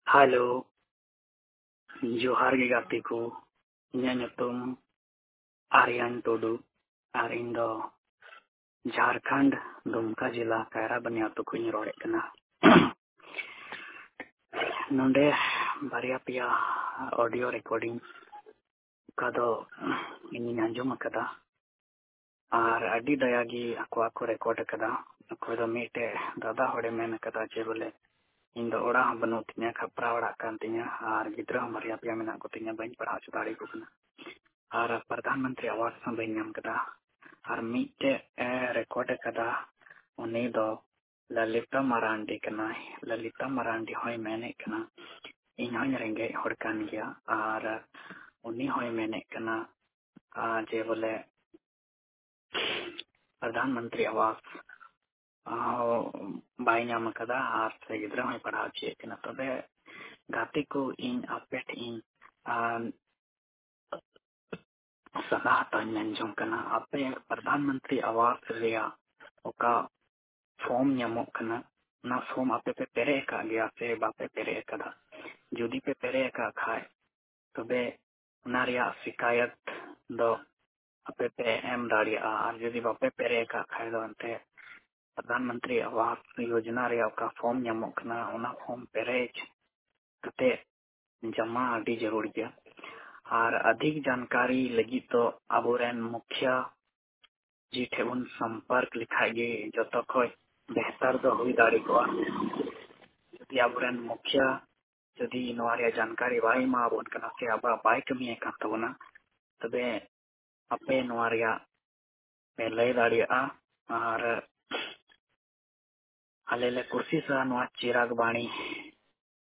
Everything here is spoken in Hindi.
Halo, Johar ge gati ko iᱧᱟᱜ ᱧᱩᱛᱩᱢ आर्यन टुडू और ᱤᱧ ᱫᱚ ᱡᱷᱟᱲᱠᱷᱚᱸᱰ दुमका जिला कायरा बनी आतु खुኝ रोड़े कना नोंडे बारिया पिया ऑडियो रिकॉर्डिंग का दो इᱧ आंजम कदा और अडी दयागी ako रिकॉर्ड कदा ako दो मीटे दादा होड़े मेन कदा जे बोले इन दो ओड़ा बनु तिnya खपरा ओड़ा कान तिnya और गिद्रा बारिया पिया मेना को तिnya बइन पढ़ा चुदाड़ी को कना और प्रधानमंत्री आवास में बइन नाम कदा और मीटे रिकॉर्ड कदा उनी दो ललिता मरांडी कना ललिता मरांडी होय मेने कना इन होय रेंगे होड़ कान गया और उनी होय मेने कना जे बोले प्रधानमंत्री आवास बाय नाम कदा और से गिद्रा होय पढ़ा चे कना तबे गाती को इन अपेट इन सलाह तंजम कना अपे प्रधानमंत्री आवास रिया ओका फॉर्म ᱧᱟᱢᱚᱜ कना ना फॉर्म आपे पे पेरे का गया से बापे पेरे कदा जुदी पे पेरे का खाए तबे उना रिया शिकायत दो आपे पे एम दाड़िया और जुदी बापे पेरे का खाए दो अंते प्रधानमंत्री आवास योजना रिया का फॉर्म ᱧᱟᱢᱚᱜ कना उना फॉर्म पेरे कते जमा अडी जरूरी गया और अधिक जानकारी लगी तो अबोरेन मुखिया जी ठेउन संपर्क लिखागे जतो खोय बेहतर दो हुई दाड़ी को यदि अबोरेन मुखिया यदि नवारिया जानकारी बाई मा बोन कना से अब बाई कमी का तबना तबे अपे नवारिया पे लय दाड़िया और आलेले कुर्सी सा नवा चिराग बाणी